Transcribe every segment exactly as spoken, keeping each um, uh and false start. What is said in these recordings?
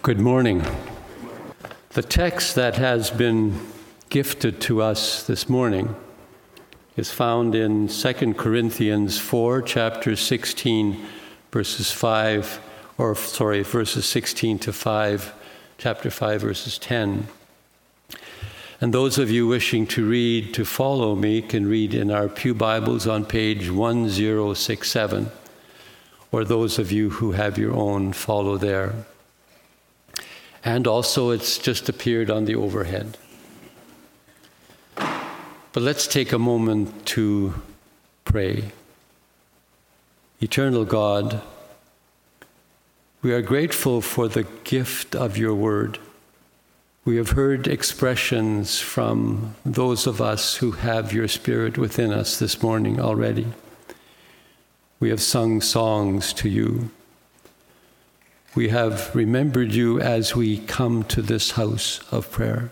Good morning. The text that has been gifted to us this morning is found in Second Corinthians four, chapter sixteen, verses five, or sorry, verses sixteen to five, chapter five, verses ten. And those of you wishing to read, to follow me, can read in our Pew Bibles on page one zero six seven, or those of you who have your own, follow there. And also it's just appeared on the overhead. But let's take a moment to pray. Eternal God, we are grateful for the gift of your word. We have heard expressions from those of us who have your Spirit within us this morning already. We have sung songs to you. We have remembered you as we come to this house of prayer.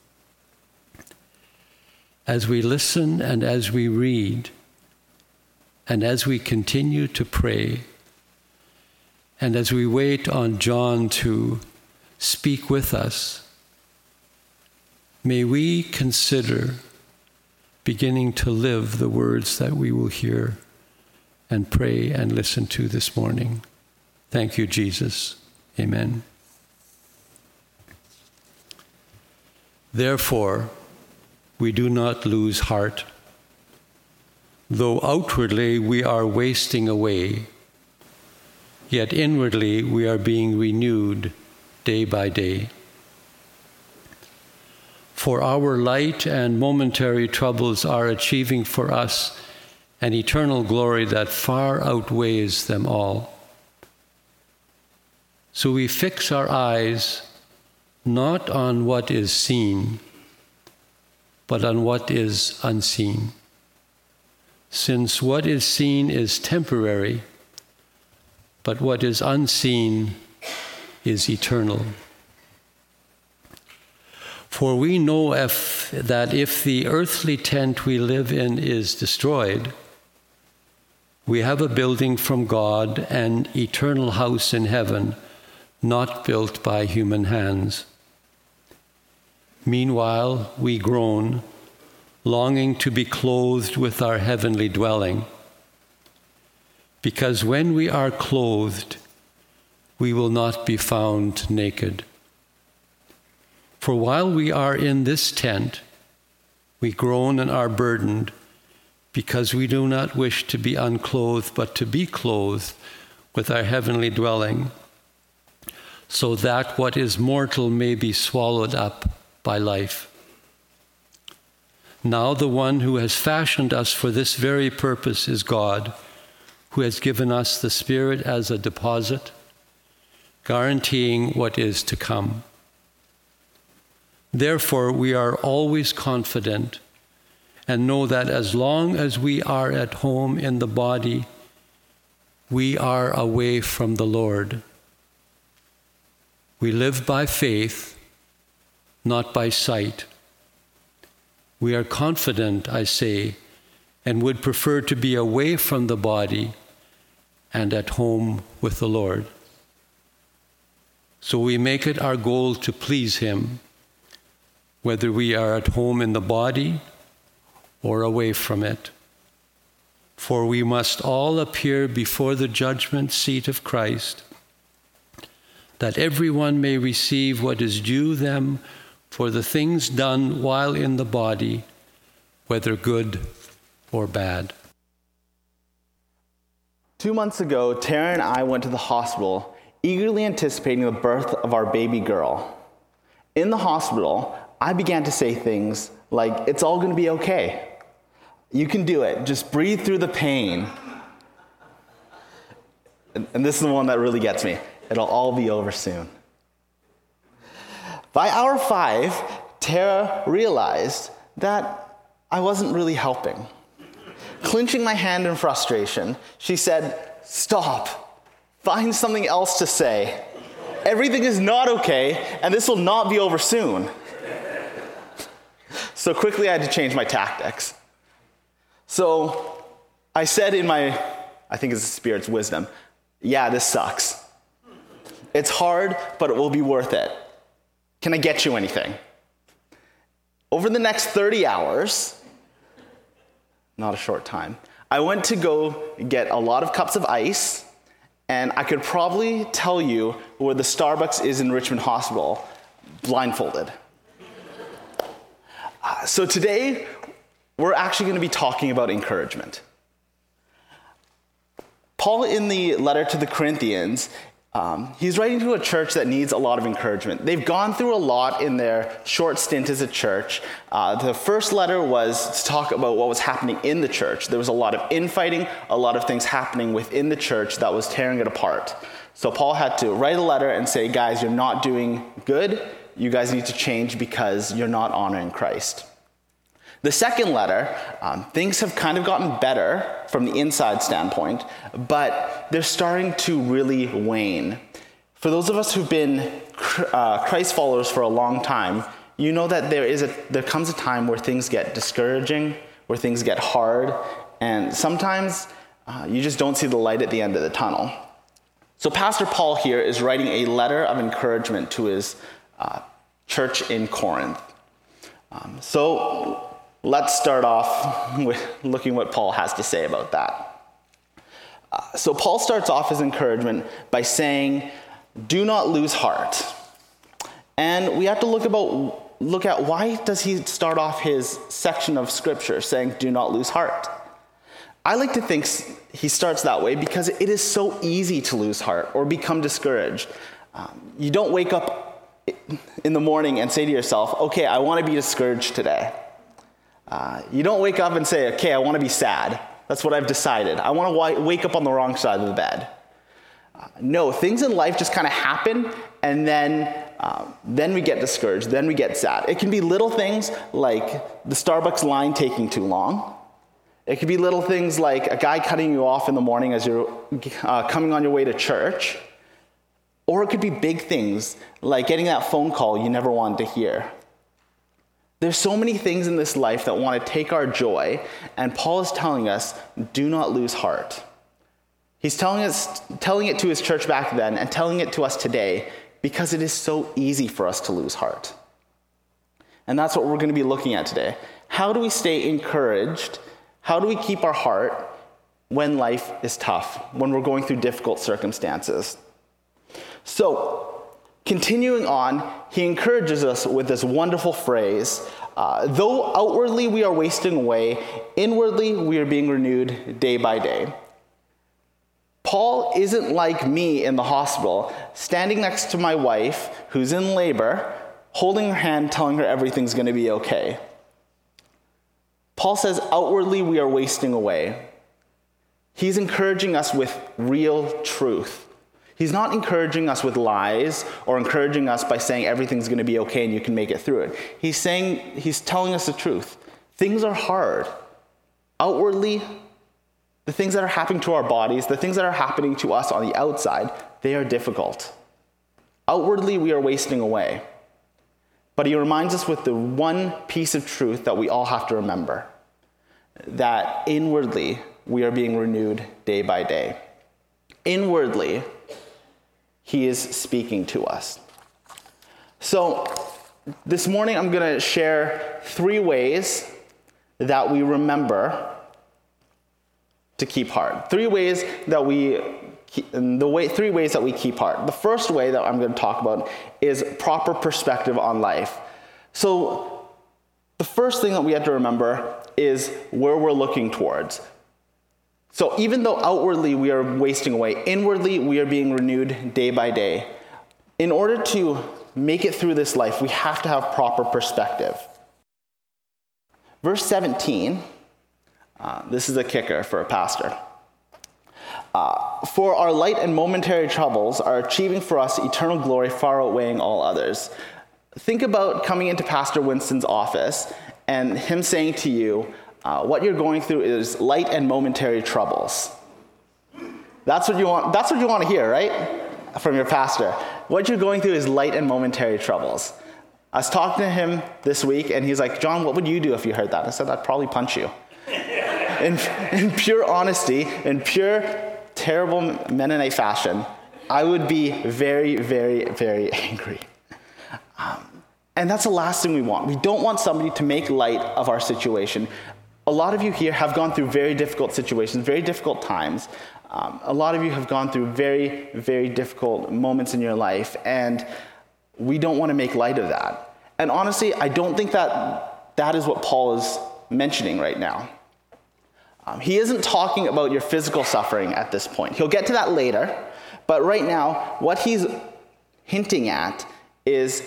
As we listen and as we read, and as we continue to pray, and as we wait on John to speak with us, may we consider beginning to live the words that we will hear and pray and listen to this morning. Thank you, Jesus. Amen. Therefore, we do not lose heart. Though outwardly we are wasting away, yet inwardly we are being renewed day by day. For our light and momentary troubles are achieving for us an eternal glory that far outweighs them all. So we fix our eyes not on what is seen, but on what is unseen. Since what is seen is temporary, but what is unseen is eternal. For we know if, that if the earthly tent we live in is destroyed, we have a building from God, an eternal house in heaven, not built by human hands. Meanwhile, we groan, longing to be clothed with our heavenly dwelling. Because when we are clothed, we will not be found naked. For while we are in this tent, we groan and are burdened, because we do not wish to be unclothed, but to be clothed with our heavenly dwelling, so that what is mortal may be swallowed up by life. Now the one who has fashioned us for this very purpose is God, who has given us the Spirit as a deposit, guaranteeing what is to come. Therefore, we are always confident and know that as long as we are at home in the body, we are away from the Lord. We live by faith, not by sight. We are confident, I say, and would prefer to be away from the body and at home with the Lord. So we make it our goal to please Him, whether we are at home in the body or away from it. For we must all appear before the judgment seat of Christ, that everyone may receive what is due them for the things done while in the body, whether good or bad. Two months ago, Tara and I went to the hospital, eagerly anticipating the birth of our baby girl. In the hospital, I began to say things like, "It's all going to be okay. You can do it. Just breathe through the pain." And, and this is the one that really gets me. It'll all be over soon. By hour five, Tara realized that I wasn't really helping. Clenching my hand in frustration, she said, "Stop. Find something else to say. Everything is not okay, and this will not be over soon." So quickly I had to change my tactics. So I said in my, I think it's the Spirit's wisdom, "Yeah, this sucks." It's hard, but it will be worth it. Can I get you anything? Over the next thirty hours, not a short time, I went to go get a lot of cups of ice, and I could probably tell you where the Starbucks is in Richmond Hospital, blindfolded. Uh, so today, we're actually going to be talking about encouragement. Paul, in the letter to the Corinthians, um, he's writing to a church that needs a lot of encouragement. They've gone through a lot in their short stint as a church. Uh, the first letter was to talk about what was happening in the church. There was a lot of infighting, a lot of things happening within the church that was tearing it apart. So Paul had to write a letter and say, guys, you're not doing good. You guys need to change because you're not honoring Christ. The second letter, um, things have kind of gotten better from the inside standpoint, but they're starting to really wane. For those of us who've been uh, Christ followers for a long time, you know that there is a there comes a time where things get discouraging, where things get hard, and sometimes uh, you just don't see the light at the end of the tunnel. So Pastor Paul here is writing a letter of encouragement to his uh, church in Corinth. Um, so let's start off with looking what Paul has to say about that. Uh, so Paul starts off his encouragement by saying, do not lose heart. And we have to look about look at why does he start off his section of scripture saying, do not lose heart. I like to think he starts that way because it is so easy to lose heart or become discouraged. Um, you don't wake up in the morning and say to yourself, okay, I want to be discouraged today. Uh, you don't wake up and say, okay, I want to be sad. That's what I've decided. I want to w- wake up on the wrong side of the bed. Uh, no, things in life just kind of happen, and then um, then we get discouraged, then we get sad. It can be little things like the Starbucks line taking too long. It could be little things like a guy cutting you off in the morning as you're uh, coming on your way to church. Or it could be big things like getting that phone call you never wanted to hear. There's so many things in this life that want to take our joy, and Paul is telling us, do not lose heart. He's telling us, telling it to his church back then and telling it to us today because it is so easy for us to lose heart. And that's what we're going to be looking at today. How do we stay encouraged? How do we keep our heart when life is tough, when we're going through difficult circumstances? So, continuing on, he encourages us with this wonderful phrase, uh, though outwardly we are wasting away, inwardly we are being renewed day by day. Paul isn't like me in the hospital, standing next to my wife who's in labor, holding her hand, telling her everything's going to be okay. Paul says outwardly we are wasting away. He's encouraging us with real truth. He's not encouraging us with lies or encouraging us by saying everything's going to be okay and you can make it through it. He's saying, he's telling us the truth. Things are hard. Outwardly, the things that are happening to our bodies, the things that are happening to us on the outside, they are difficult. Outwardly, we are wasting away. But he reminds us with the one piece of truth that we all have to remember, that inwardly, we are being renewed day by day. Inwardly, he is speaking to us. So this morning, I'm going to share three ways that we remember to keep heart. Three ways that we keep, the way three ways that we keep heart. The first way that I'm going to talk about is proper perspective on life. So the first thing that we have to remember is where we're looking towards. So even though outwardly we are wasting away, inwardly we are being renewed day by day. In order to make it through this life, we have to have proper perspective. Verse seventeen, uh, this is a kicker for a pastor. Uh, for our light and momentary troubles are achieving for us eternal glory far outweighing all others. Think about coming into Pastor Winston's office and him saying to you, Uh, what you're going through is light and momentary troubles. That's what you want. That's what you want to hear, right? From your pastor. What you're going through is light and momentary troubles. I was talking to him this week, and he's like, John, what would you do if you heard that? I said, I'd probably punch you. in, in pure honesty, in pure, terrible Mennonite fashion, I would be very, very, very angry. Um, and that's the last thing we want. We don't want somebody to make light of our situation. A lot of you here have gone through very difficult situations, very difficult times. Um, a lot of you have gone through very, very difficult moments in your life, and we don't want to make light of that. And honestly, I don't think that that is what Paul is mentioning right now. Um, he isn't talking about your physical suffering at this point. He'll get to that later, but right now, what he's hinting at is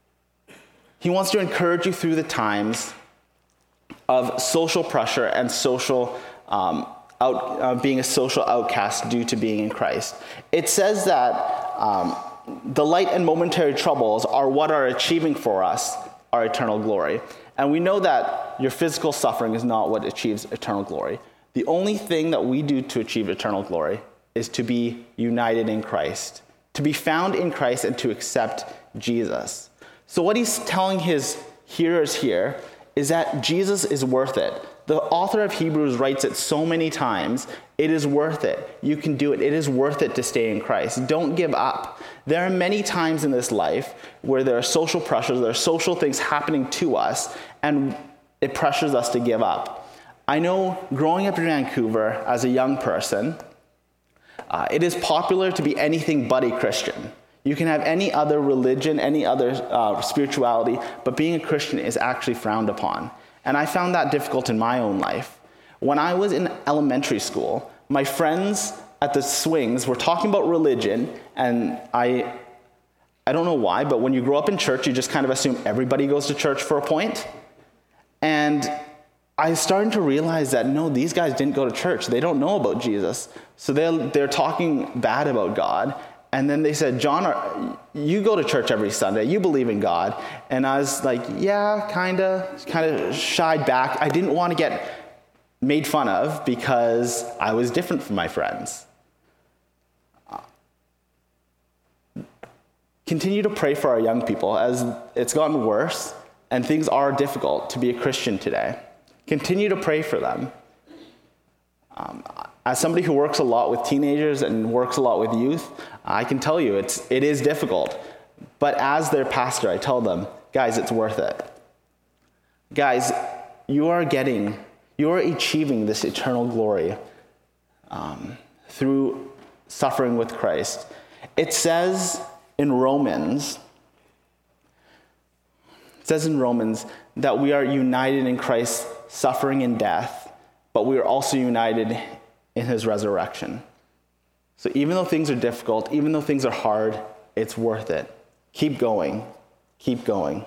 he wants to encourage you through the times of social pressure and social um, out, uh, being a social outcast due to being in Christ. It says that um, the light and momentary troubles are what are achieving for us our eternal glory. And we know that your physical suffering is not what achieves eternal glory. The only thing that we do to achieve eternal glory is to be united in Christ, to be found in Christ and to accept Jesus. So what he's telling his hearers here is that Jesus is worth it. The author of Hebrews writes it so many times. It is worth it. You can do it. It is worth it to stay in Christ. Don't give up. There are many times in this life where there are social pressures, there are social things happening to us, and it pressures us to give up. I know growing up in Vancouver as a young person, uh, it is popular to be anything but a Christian. You can have any other religion, any other uh, spirituality, but being a Christian is actually frowned upon. And I found that difficult in my own life. When I was in elementary school, my friends at the swings were talking about religion, and I, I don't know why, but when you grow up in church, you just kind of assume everybody goes to church for a point. And I started to realize that, no, these guys didn't go to church. They don't know about Jesus. So they're, they're talking bad about God. And then they said, John, are, you go to church every Sunday. You believe in God. And I was like, yeah, kind of, kind of shied back. I didn't want to get made fun of because I was different from my friends. Continue to pray for our young people as it's gotten worse and things are difficult to be a Christian today. Continue to pray for them. Um, as somebody who works a lot with teenagers and works a lot with youth, I can tell you it's, it is difficult. But as their pastor, I tell them, guys, it's worth it. Guys, you are getting, you are achieving this eternal glory um, through suffering with Christ. It says in Romans, it says in Romans that we are united in Christ's suffering and death, but we are also united in his resurrection. So even though things are difficult, even though things are hard, it's worth it. Keep going. Keep going.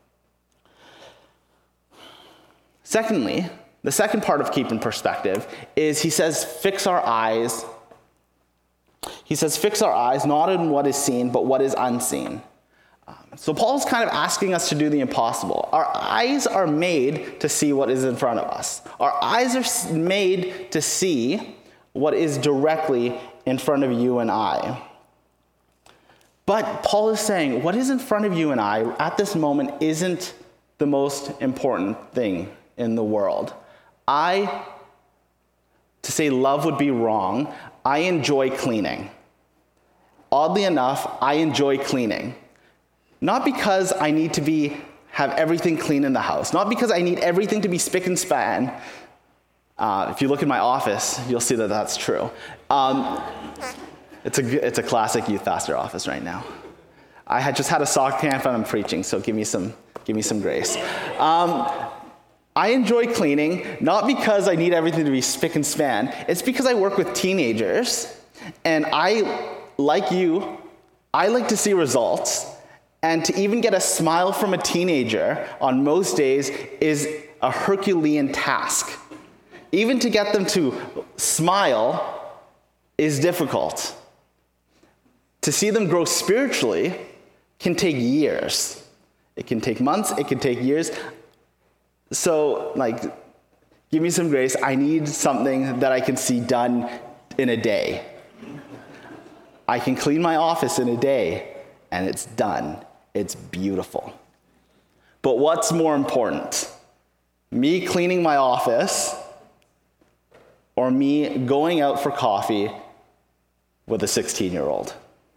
Secondly, the second part of keep in perspective is he says, fix our eyes. He says, fix our eyes not on what is seen, but what is unseen. Um, so Paul's kind of asking us to do the impossible. Our eyes are made to see what is in front of us. Our eyes are made to see what is directly in front of you and I. But Paul is saying, what is in front of you and I at this moment isn't the most important thing in the world. I, to say love would be wrong, I enjoy cleaning. Oddly enough, I enjoy cleaning. Not because I need to be have everything clean in the house. Not because I need everything to be spick and span. Uh, if you look in my office, you'll see that that's true. Um, it's a it's a classic youth pastor office right now. I had just had a soccer camp and I'm preaching, so give me some give me some grace. Um, I enjoy cleaning, not because I need everything to be spick and span. It's because I work with teenagers, and I, like you, I like to see results. And to even get a smile from a teenager on most days is a Herculean task. Even to get them to smile is difficult. To see them grow spiritually can take years. It can take months, it can take years. So, like, give me some grace. I need something that I can see done in a day. I can clean my office in a day, and it's done. It's beautiful. But what's more important? Me cleaning my office or me going out for coffee with a sixteen-year-old?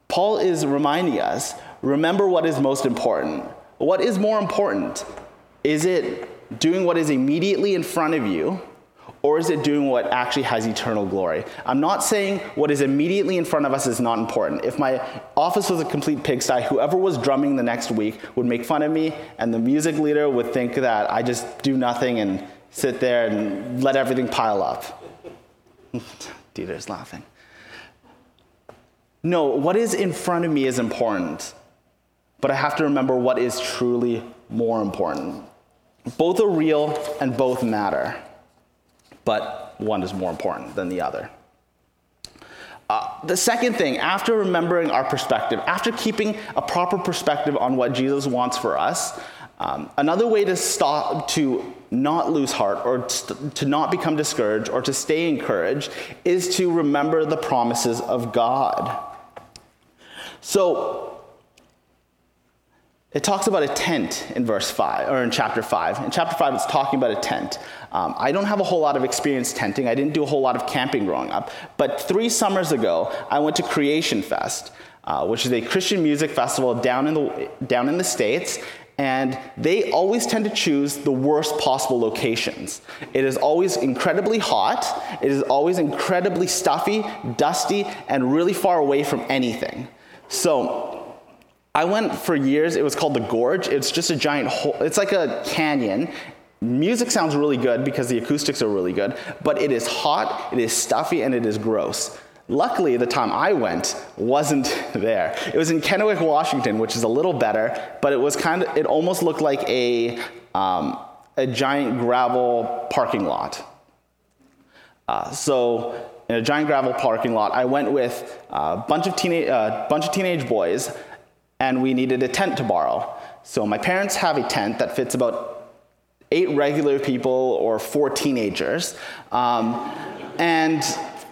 Paul is reminding us, remember what is most important. What is more important? Is it doing what is immediately in front of you, or is it doing what actually has eternal glory? I'm not saying what is immediately in front of us is not important. If my office was a complete pigsty, whoever was drumming the next week would make fun of me, and the music leader would think that I just do nothing and sit there and let everything pile up. Dieter's laughing. No, what is in front of me is important, but I have to remember what is truly more important. Both are real and both matter, but one is more important than the other. Uh, the second thing, after remembering our perspective, after keeping a proper perspective on what Jesus wants for us, um, another way to stop, to not lose heart, or st- to not become discouraged, or to stay encouraged, is to remember the promises of God. So, it talks about a tent in verse five, or in chapter five. In chapter five, it's talking about a tent. Um, I don't have a whole lot of experience tenting. I didn't do a whole lot of camping growing up. But three summers ago, I went to Creation Fest, uh, which is a Christian music festival down in the down in the States. And they always tend to choose the worst possible locations. It is always incredibly hot. It is always incredibly stuffy, dusty, and really far away from anything. So I went for years. It was called the Gorge. It's just a giant hole. It's like a canyon. Music sounds really good because the acoustics are really good, but it is hot, it is stuffy, and it is gross. Luckily, the time I went wasn't there. It was in Kennewick, Washington, which is a little better, but it was kind of, it almost looked like a, um, a giant gravel parking lot. Uh, so, in a giant gravel parking lot, I went with a bunch of teenage, uh, bunch of teenage boys, and we needed a tent to borrow. So my parents have a tent that fits about eight regular people or four teenagers, um, and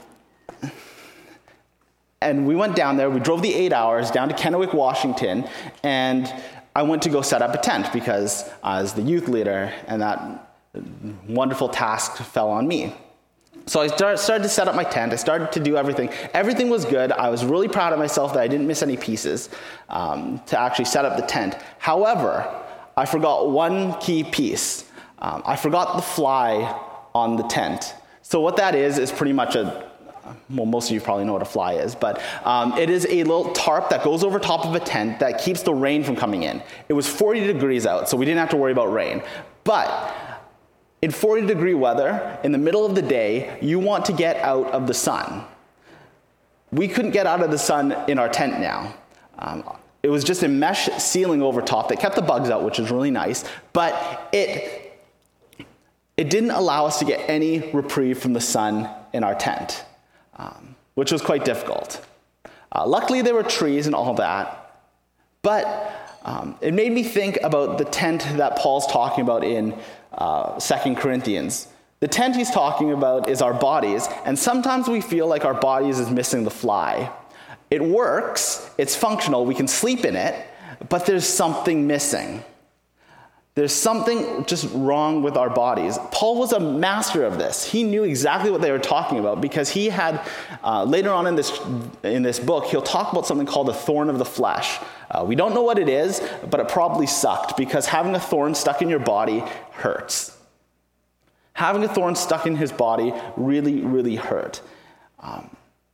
and we went down there. We drove the eight hours down to Kennewick, Washington, and I went to go set up a tent because I was the youth leader, and that wonderful task fell on me. So I started to set up my tent. I started to do everything. Everything was good. I was really proud of myself that I didn't miss any pieces um, to actually set up the tent. However, I forgot one key piece. Um, I forgot the fly on the tent. So what that is is pretty much a, well, most of you probably know what a fly is, but um, it is a little tarp that goes over top of a tent that keeps the rain from coming in. It was forty degrees out, so we didn't have to worry about rain. But in forty degree weather, in the middle of the day, you want to get out of the sun. We couldn't get out of the sun in our tent now. Um, it was just a mesh ceiling over top that kept the bugs out, which is really nice, but it, it didn't allow us to get any reprieve from the sun in our tent, um, which was quite difficult. Uh, luckily, there were trees and all that, but um, it made me think about the tent that Paul's talking about in Uh, Second Corinthians. The tent he's talking about is our bodies, and sometimes we feel like our bodies is missing the fly. It works, it's functional, we can sleep in it, but there's something missing. There's something just wrong with our bodies. Paul was a master of this. He knew exactly what they were talking about because he had, uh, later on in this, in this book, he'll talk about something called the thorn of the flesh. Uh, we don't know what it is, but it probably sucked because having a thorn stuck in your body hurts. Having a thorn stuck in his body really, really hurt. Um,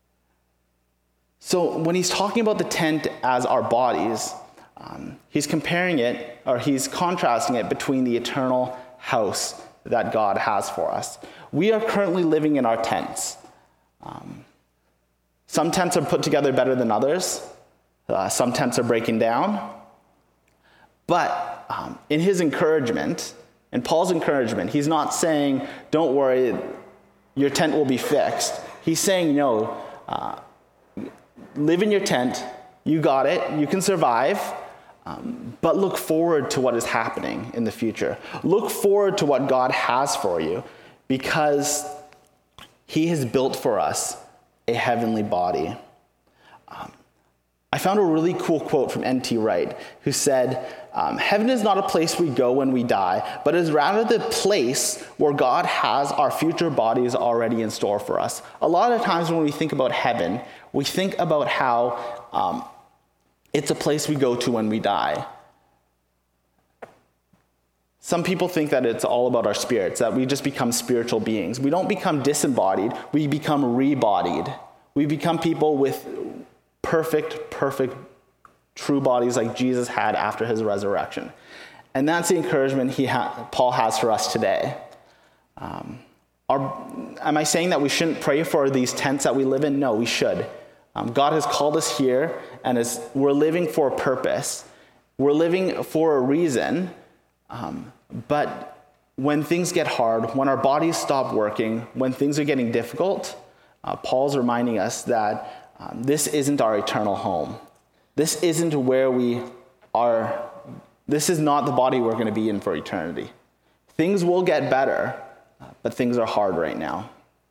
so when he's talking about the tent as our bodies, um, he's comparing it, or he's contrasting it between the eternal house that God has for us. We are currently living in our tents. Um, some tents are put together better than others. Uh, some tents are breaking down. But um, in his encouragement, in Paul's encouragement, he's not saying, don't worry, your tent will be fixed. He's saying, no, uh, live in your tent, you got it, you can survive, um, but look forward to what is happening in the future. Look forward to what God has for you, because he has built for us a heavenly body. Um, I found a really cool quote from N T Wright, who said, um, heaven is not a place we go when we die, but is rather the place where God has our future bodies already in store for us. A lot of times when we think about heaven, we think about how um, It's a place we go to when we die. Some people think that it's all about our spirits, that we just become spiritual beings. We don't become disembodied, we become rebodied. We become people with perfect, perfect, true bodies like Jesus had after his resurrection. And that's the encouragement he ha- Paul has for us today. Um, are, am I saying that we shouldn't pray for these tents that we live in? No, we should. Um, God has called us here, and is, we're living for a purpose. We're living for a reason. Um, but when things get hard, when our bodies stop working, when things are getting difficult, uh, Paul's reminding us that um, this isn't our eternal home. This isn't where we are. This is not the body we're going to be in for eternity. Things will get better, uh, but things are hard right now.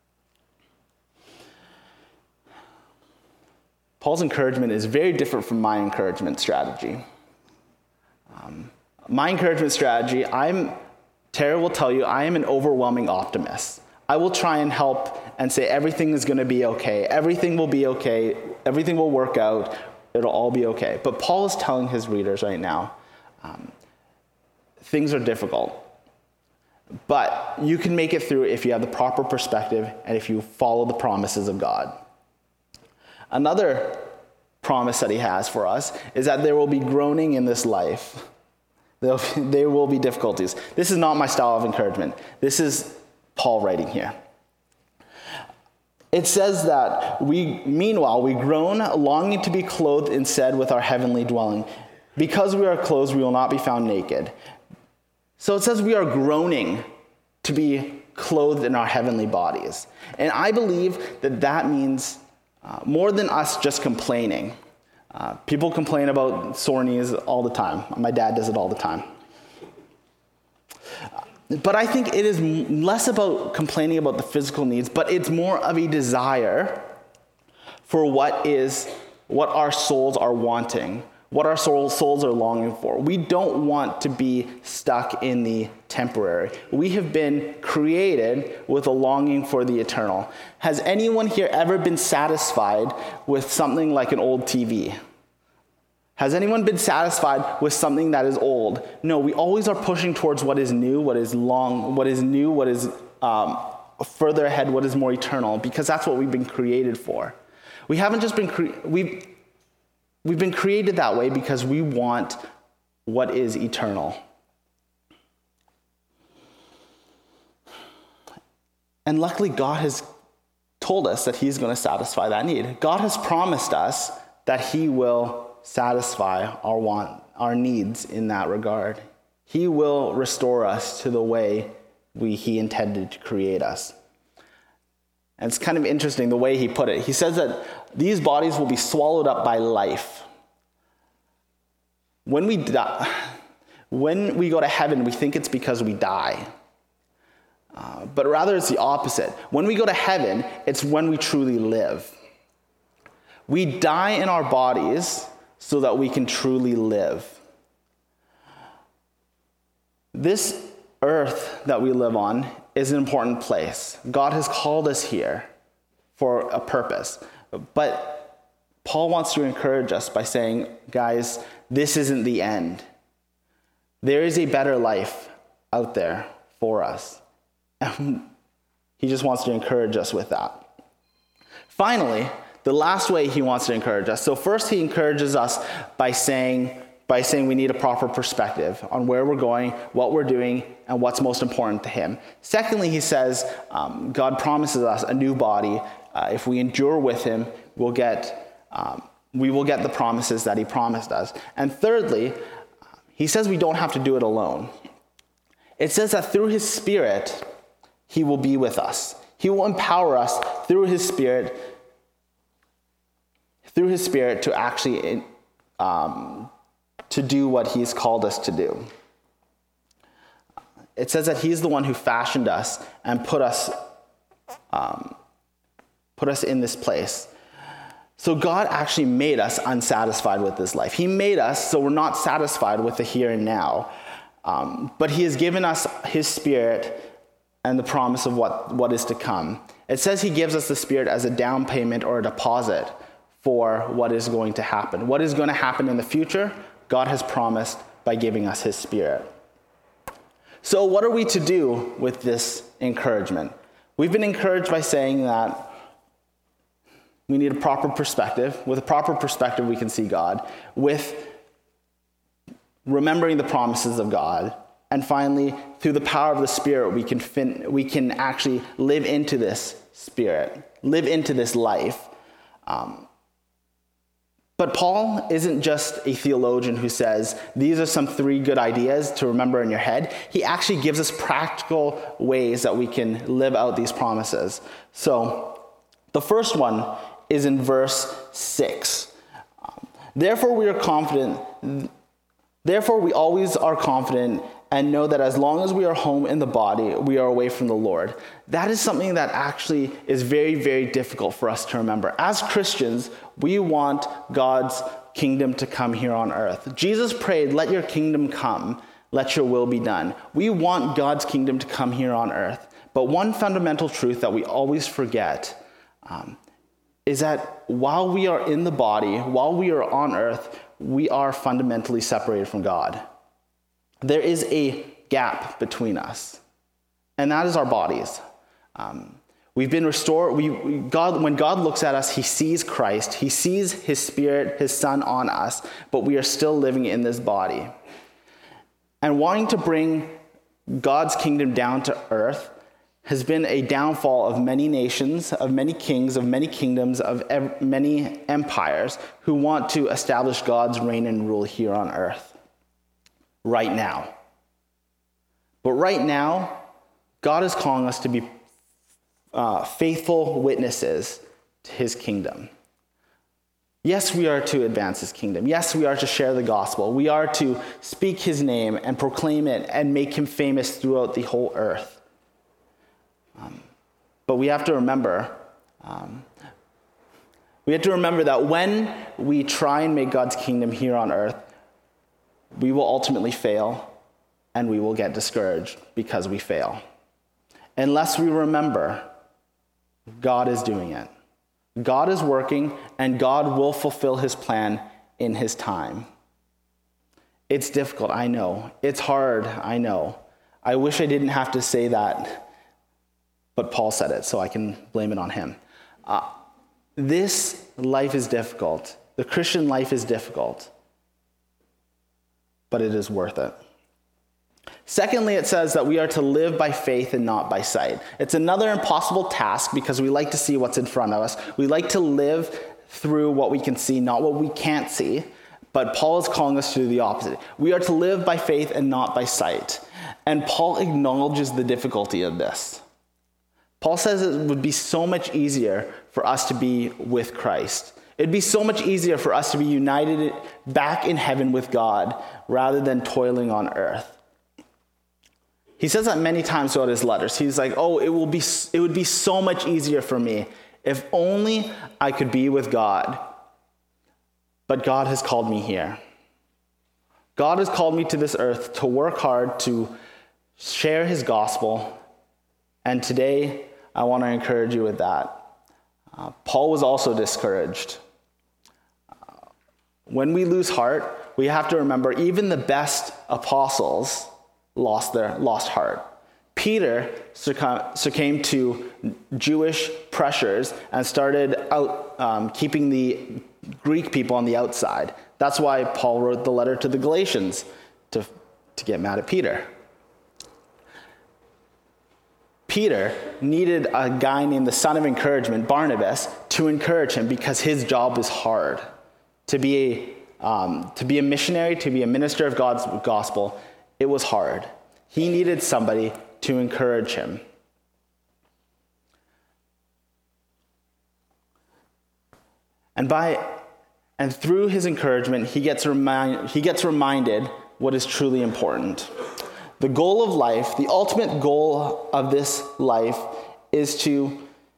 Paul's encouragement is very different from my encouragement strategy. Um, My encouragement strategy, I'm, Tara will tell you, I am an overwhelming optimist. I will try and help and say everything is going to be okay. Everything will be okay. Everything will work out. It'll all be okay. But Paul is telling his readers right now, um, things are difficult. But you can make it through if you have the proper perspective and if you follow the promises of God. Another promise that he has for us is that there will be groaning in this life. There will be difficulties. This is not my style of encouragement. This is Paul writing here. It says that we, meanwhile, we groan, longing to be clothed instead with our heavenly dwelling. Because we are clothed, we will not be found naked. So it says we are groaning to be clothed in our heavenly bodies. And I believe that that means uh, more than us just complaining. Uh, people complain about sore knees all the time. My dad does it all the time. But I think it is less about complaining about the physical needs, but it's more of a desire for what is, what our souls are wanting, what our soul, souls are longing for. We don't want to be stuck in the temporary. We have been created with a longing for the eternal. Has anyone here ever been satisfied with something like an old T V? Has anyone been satisfied with something that is old? No, we always are pushing towards what is new, what is long, what is new, what is um, further ahead, what is more eternal, because that's what we've been created for. We haven't just been, cre- we've, we've been created that way because we want what is eternal. And luckily, God has told us that he's going to satisfy that need. God has promised us that he will satisfy our want, our needs in that regard. He will restore us to the way we, he intended to create us. And it's kind of interesting the way he put it. He says that these bodies will be swallowed up by life. When we die, when we go to heaven, we think it's because we die. Uh, but rather it's the opposite. When we go to heaven, it's when we truly live. We die in our bodies so that we can truly live. This earth that we live on is an important place. God has called us here for a purpose. But Paul wants to encourage us by saying, guys, this isn't the end. There is a better life out there for us. And he just wants to encourage us with that. Finally, the last way he wants to encourage us. So first he encourages us by saying, by saying we need a proper perspective on where we're going, what we're doing, and what's most important to him. Secondly, he says um, God promises us a new body. Uh, if we endure with him, we'll get, um, we will get the promises that he promised us. And thirdly, he says we don't have to do it alone. It says that through his Spirit, he will be with us. He will empower us through his Spirit through his Spirit to actually um, to do what he's called us to do. It says that he's the one who fashioned us and put us um, put us in this place. So God actually made us unsatisfied with this life. He made us so we're not satisfied with the here and now. Um, but he has given us his Spirit and the promise of what, what is to come. It says he gives us the Spirit as a down payment or a deposit for what is going to happen. What is going to happen in the future, God has promised by giving us his Spirit. So what are we to do with this encouragement? We've been encouraged by saying that we need a proper perspective. With a proper perspective, we can see God. With remembering the promises of God. And finally, through the power of the Spirit, we can fin- we can actually live into this Spirit, live into this life. Um, but Paul isn't just a theologian who says, these are some three good ideas to remember in your head. He actually gives us practical ways that we can live out these promises. So the first one is in verse six. Um, Therefore we are confident, therefore we always are confident and know that as long as we are home in the body, we are away from the Lord. That is something that actually is very, very difficult for us to remember. As Christians, we want God's kingdom to come here on earth. Jesus prayed, let your kingdom come, let your will be done. We want God's kingdom to come here on earth. But one fundamental truth that we always forget um, is that while we are in the body, while we are on earth, we are fundamentally separated from God. There is a gap between us, and that is our bodies. Um, we've been restored. We, we God, when God looks at us, he sees Christ. He sees his Spirit, his Son on us, but we are still living in this body. And wanting to bring God's kingdom down to earth has been a downfall of many nations, of many kings, of many kingdoms, of ev- many empires who want to establish God's reign and rule here on earth. Right now. But right now, God is calling us to be uh, faithful witnesses to his kingdom. Yes, we are to advance his kingdom. Yes, we are to share the gospel. We are to speak his name and proclaim it and make him famous throughout the whole earth. Um, but we have to remember, um, we have to remember that when we try and make God's kingdom here on earth, we will ultimately fail, and we will get discouraged because we fail. Unless we remember, God is doing it. God is working, and God will fulfill his plan in his time. It's difficult, I know. It's hard, I know. I wish I didn't have to say that, but Paul said it, so I can blame it on him. Uh, this life is difficult. The Christian life is difficult. But it is worth it. Secondly, it says that we are to live by faith and not by sight. It's another impossible task because we like to see what's in front of us. We like to live through what we can see, not what we can't see. But Paul is calling us to do the opposite. We are to live by faith and not by sight. And Paul acknowledges the difficulty of this. Paul says it would be so much easier for us to be with Christ. It'd be so much easier for us to be united back in heaven with God rather than toiling on earth. He says that many times throughout his letters. He's like, oh, it will be, it would be so much easier for me if only I could be with God. But God has called me here. God has called me to this earth to work hard, to share his gospel. And today, I want to encourage you with that. Uh, Paul was also discouraged. Uh, when we lose heart, we have to remember even the best apostles lost their lost heart. Peter succumb, succumbed to Jewish pressures and started out um, keeping the Greek people on the outside. That's why Paul wrote the letter to the Galatians to, to get mad at Peter. Peter needed a guy named the son of encouragement, Barnabas, to encourage him because his job was hard. To be a, um, to be a missionary, to be a minister of God's gospel, it was hard. He needed somebody to encourage him. And by and through his encouragement, he gets remind, he gets reminded what is truly important. The goal of life, the ultimate goal of this life is to,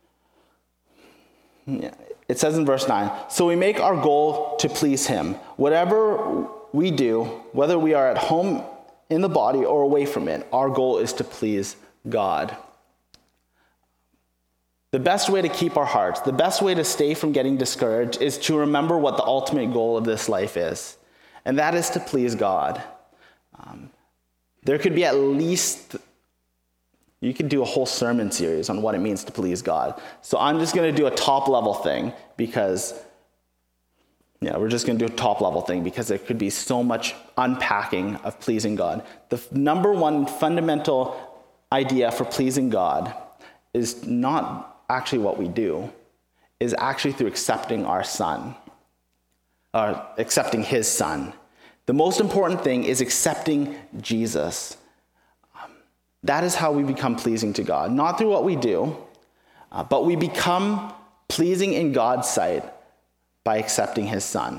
it says in verse nine, so we make our goal to please him. Whatever we do, whether we are at home in the body or away from it, our goal is to please God. the best way to keep our hearts, the best way to stay from getting discouraged is to remember what the ultimate goal of this life is, and that is to please God. Um, there could be at least, you could do a whole sermon series on what it means to please God. So I'm just going to do a top level thing because, yeah, we're just going to do a top level thing because there could be so much unpacking of pleasing God. The f- number one fundamental idea for pleasing God is not actually what we do, is actually through accepting our Son, or accepting his Son. The most important thing is accepting Jesus. Um, that is how we become pleasing to God, not through what we do, uh, but we become pleasing in God's sight by accepting his Son.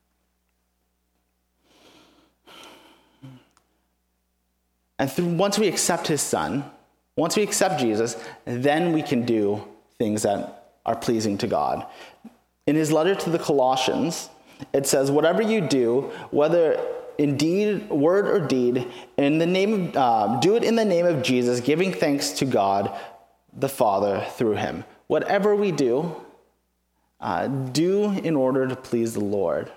And through, once we accept his Son, once we accept Jesus, then we can do things that are pleasing to God. In his letter to the Colossians, it says, whatever you do, whether in deed, word, or deed, in the name of, uh, do it in the name of Jesus, giving thanks to God the Father through him. Whatever we do, uh, do in order to please the Lord.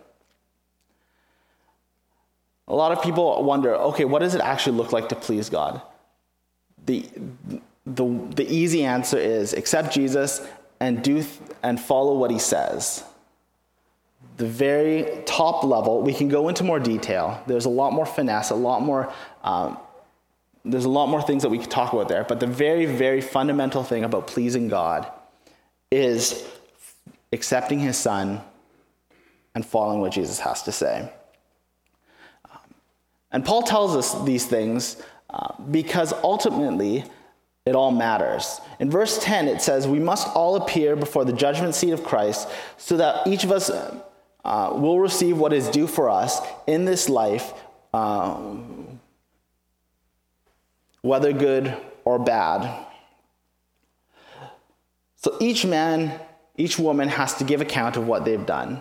A lot of people wonder, okay, what does it actually look like to please God? The, the, the easy answer is accept Jesus and do th- and follow what he says. The very top level, we can go into more detail. There's a lot more finesse, a lot more, um, there's a lot more things that we could talk about there. But the very, very fundamental thing about pleasing God is accepting his Son and following what Jesus has to say. Um, and Paul tells us these things uh, because ultimately it all matters. In verse ten, it says, we must all appear before the judgment seat of Christ so that each of us uh, will receive what is due for us in this life, uh, whether good or bad. So each man, each woman has to give account of what they've done.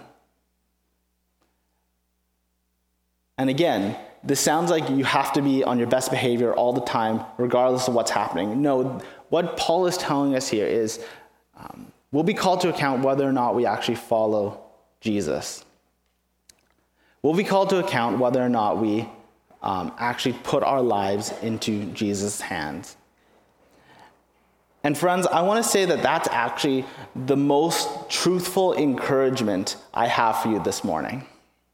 And again, this sounds like you have to be on your best behavior all the time, regardless of what's happening. No, what Paul is telling us here is um, we'll be called to account whether or not we actually follow Jesus. We'll be called to account whether or not we um, actually put our lives into Jesus' hands. And friends, I want to say that that's actually the most truthful encouragement I have for you this morning.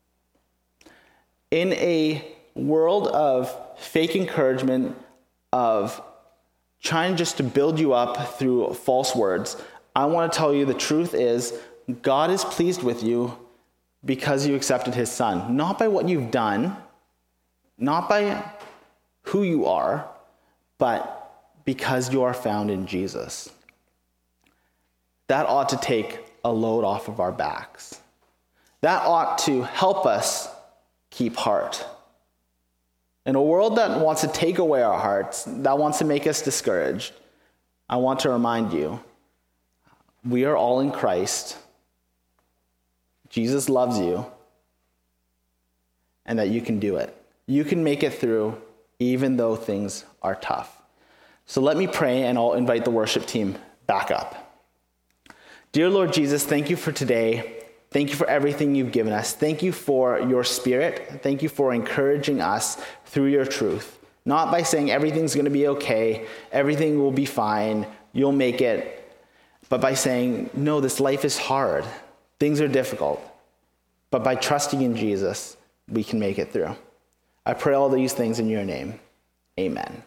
In a world of fake encouragement, of trying just to build you up through false words, I want to tell you the truth is God is pleased with you because you accepted his Son, not by what you've done, not by who you are, but because you are found in Jesus. That ought to take a load off of our backs. That ought to help us keep heart. In a world that wants to take away our hearts, that wants to make us discouraged, I want to remind you, we are all in Christ. Jesus loves you, and that you can do it. You can make it through even though things are tough. So let me pray, and I'll invite the worship team back up. Dear Lord Jesus, thank you for today. Thank you for everything you've given us. Thank you for your Spirit. Thank you for encouraging us through your truth. Not by saying everything's going to be okay, everything will be fine, you'll make it, but by saying, no, this life is hard. Things are difficult. But by trusting in Jesus, we can make it through. I pray all these things in your name. Amen.